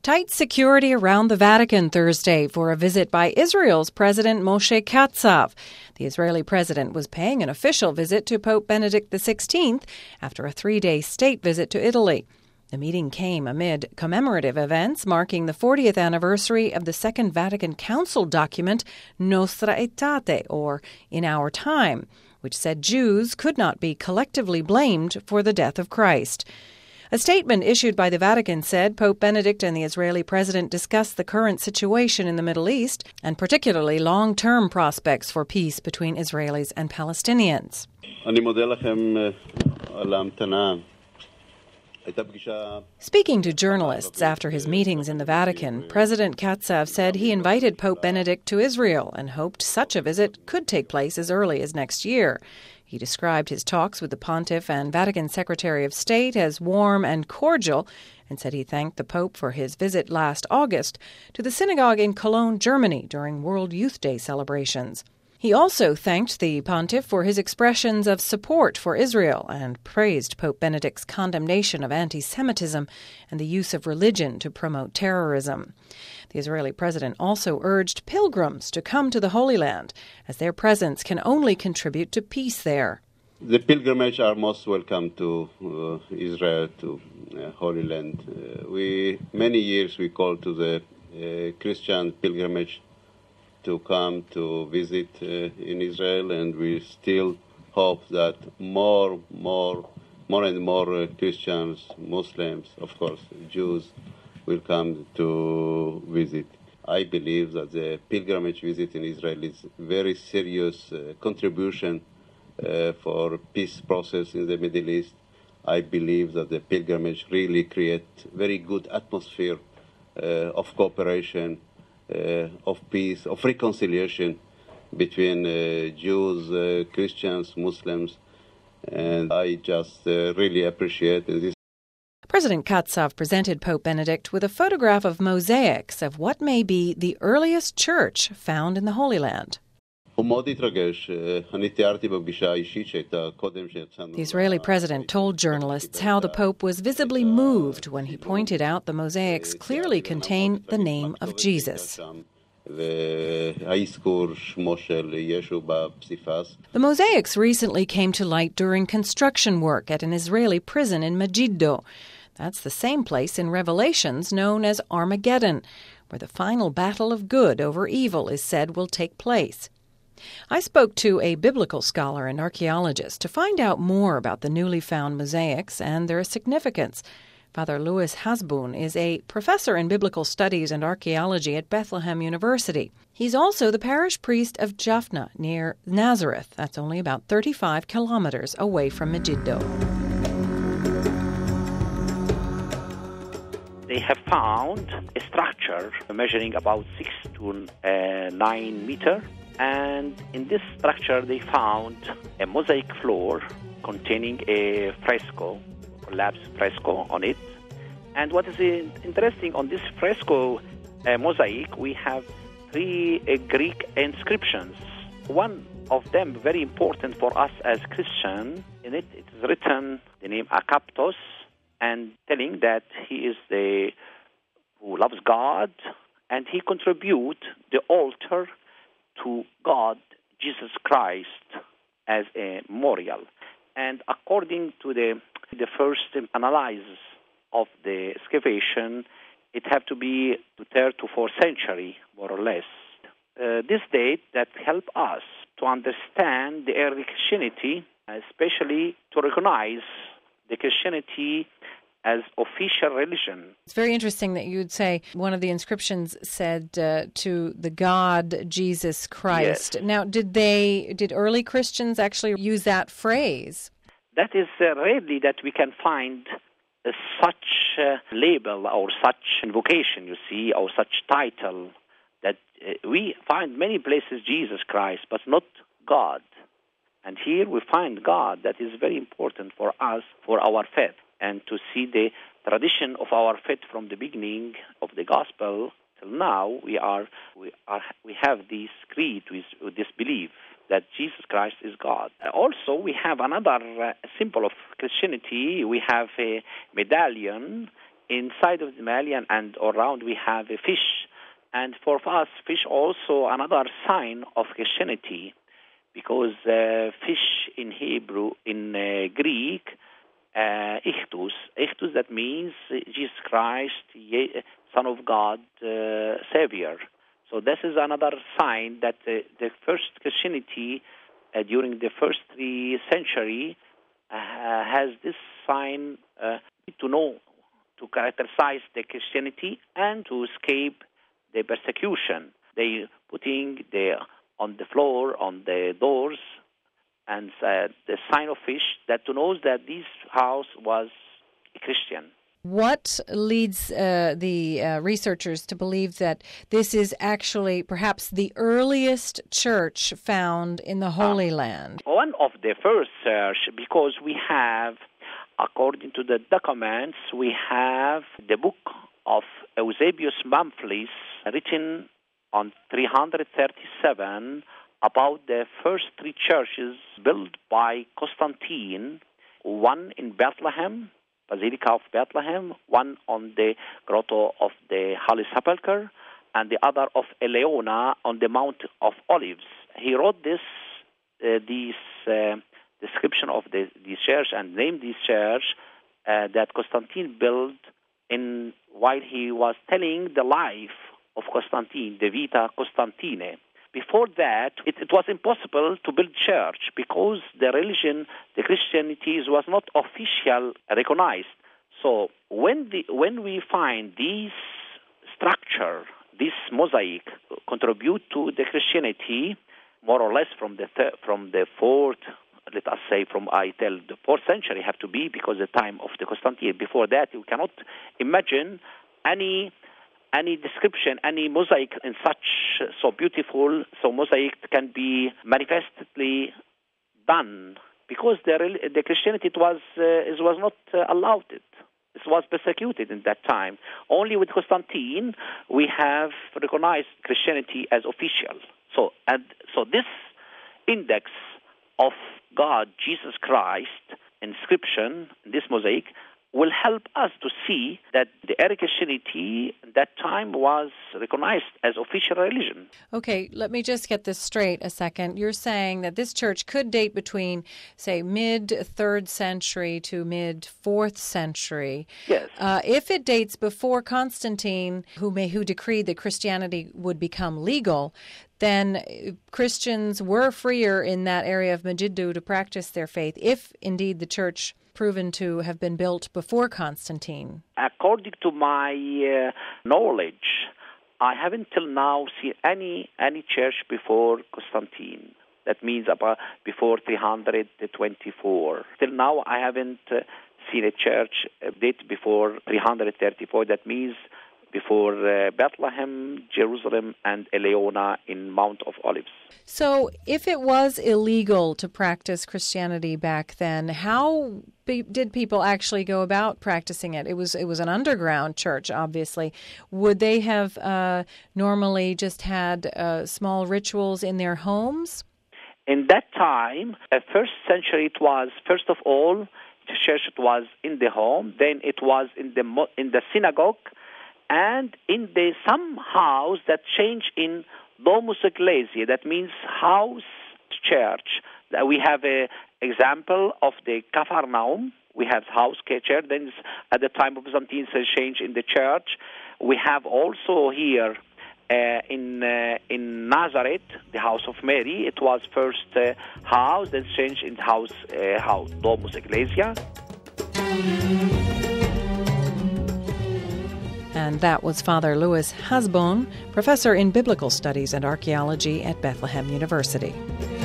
Tight security around the Vatican Thursday for a visit by Israel's President Moshe Katsav. The Israeli president was paying an official visit to Pope Benedict XVI after a 3-day state visit to Italy. The meeting came amid commemorative events marking the 40th anniversary of the Second Vatican Council document Nostra Aetate, or In Our Time, which said Jews could not be collectively blamed for the death of Christ. A statement issued by the Vatican said Pope Benedict and the Israeli president discussed the current situation in the Middle East and particularly long-term prospects for peace between Israelis and Palestinians. Speaking to journalists after his meetings in the Vatican, President Katsav said he invited Pope Benedict to Israel and hoped such a visit could take place as early as next year. He described his talks with the Pontiff and Vatican Secretary of State as warm and cordial and said he thanked the Pope for his visit last August to the synagogue in Cologne, Germany, during World Youth Day celebrations. He also thanked the Pontiff for his expressions of support for Israel and praised Pope Benedict's condemnation of anti-Semitism and the use of religion to promote terrorism. The Israeli president also urged pilgrims to come to the Holy Land, as their presence can only contribute to peace there. The pilgrimage are most welcome to Israel, to Holy Land. Many years we call to the Christian pilgrimage to come to visit in Israel, and we still hope that more and more Christians, Muslims, of course, Jews, will come to visit. I believe that the pilgrimage visit in Israel is a very serious contribution for peace process in the Middle East. I believe that the pilgrimage really creates very good atmosphere of cooperation, of peace, of reconciliation between Jews, Christians, Muslims, and I just really appreciate this. President Katsav presented Pope Benedict with a photograph of mosaics of what may be the earliest church found in the Holy Land. The Israeli president told journalists how the Pope was visibly moved when he pointed out the mosaics clearly contain the name of Jesus. The mosaics recently came to light during construction work at an Israeli prison in Megiddo. That's the same place in Revelations known as Armageddon, where the final battle of good over evil is said will take place. I spoke to a biblical scholar and archaeologist to find out more about the newly found mosaics and their significance. Father Louis Hasbun is a professor in biblical studies and archaeology at Bethlehem University. He's also the parish priest of Jaffna near Nazareth. That's only about 35 kilometers away from Megiddo. They have found a structure measuring about 6 to 9 meters. And in this structure, they found a mosaic floor containing a fresco, collapsed fresco on it. And what is interesting on this fresco mosaic, we have 3 Greek inscriptions. One of them very important for us as Christians. In it, it is written the name Akaptos, and telling that he is the who loves God, and he contribute the altar to God, Jesus Christ, as a memorial. And according to the first analysis of the excavation, it have to be the 3rd to 4th century, more or less. This date that help us to understand the early Christianity, especially to recognize the Christianity as official religion. It's very interesting that you'd say one of the inscriptions said to the God Jesus Christ. Yes. Now, did early Christians actually use that phrase? That is rarely that we can find such label or such invocation, you see, or such title, that we find many places Jesus Christ, but not God. And here we find God. That is very important for us, for our faith, and to see the tradition of our faith from the beginning of the gospel till now. We have this creed with this belief that Jesus Christ is God. Also, we have another symbol of Christianity. We have a medallion inside of the Malian and around we have a fish. And for us, fish also another sign of Christianity, because fish in Hebrew, in Greek, ichthus, that means Jesus Christ, Son of God, Savior. So this is another sign that the first Christianity during the first 3 centuries has this sign to know, to characterize the Christianity and to escape the persecution. They putting on the floor, on the doors, and the sign of fish that to know that this house was a Christian. What leads the researchers to believe that this is actually perhaps the earliest church found in the Holy Land? One of the first search, because we have, according to the documents, we have the book of Eusebius Pamphlus written on 337 about the first 3 churches built by Constantine, one in Bethlehem, Basilica of Bethlehem, one on the grotto of the Holy Sepulchre, and the other of Eleona on the Mount of Olives. He wrote this description of this church and named this church that Constantine built while he was telling the life of Constantine, the Vita Constantine. Before that, it was impossible to build church because the religion, the Christianity, was not officially recognized. So when we find this structure, this mosaic, contribute to the Christianity, more or less from the fourth, let us say the 4th century have to be, because the time of the Constantine. Before that, you cannot imagine any description, any mosaic in such so beautiful. So mosaic can be manifestly done because the Christianity was not allowed it. It was persecuted in that time. Only with Constantine we have recognized Christianity as official. So this index of God, Jesus Christ, inscription, this mosaic, will help us to see that the early Christianity at that time was recognized as official religion. Okay, let me just get this straight a second. You're saying that this church could date between, say, mid-3rd century to mid-4th century. Yes. If it dates before Constantine, who decreed that Christianity would become legal, then Christians were freer in that area of Megiddo to practice their faith, if indeed the church proven to have been built before Constantine. According to my knowledge, I haven't till now seen any church before Constantine. That means about before 324. Till now, I haven't seen a church date before 334. That means before Bethlehem, Jerusalem, and Eleona in Mount of Olives. So if it was illegal to practice Christianity back then, how did people actually go about practicing it? It was an underground church, obviously. Would they have normally just had small rituals in their homes? In that time, first century, it was, first of all, the church was in the home, then it was in the synagogue, and in some house that changed in Domus Ecclesiae, that means house church. We have an example of the Capharnaum. We have house church. Then at the time of Byzantine, it's a change in the church. We have also here in Nazareth, the house of Mary. It was first house, then changed in house Domus Ecclesiae. And that was Father Louis Hasbon, professor in Biblical Studies and Archaeology at Bethlehem University.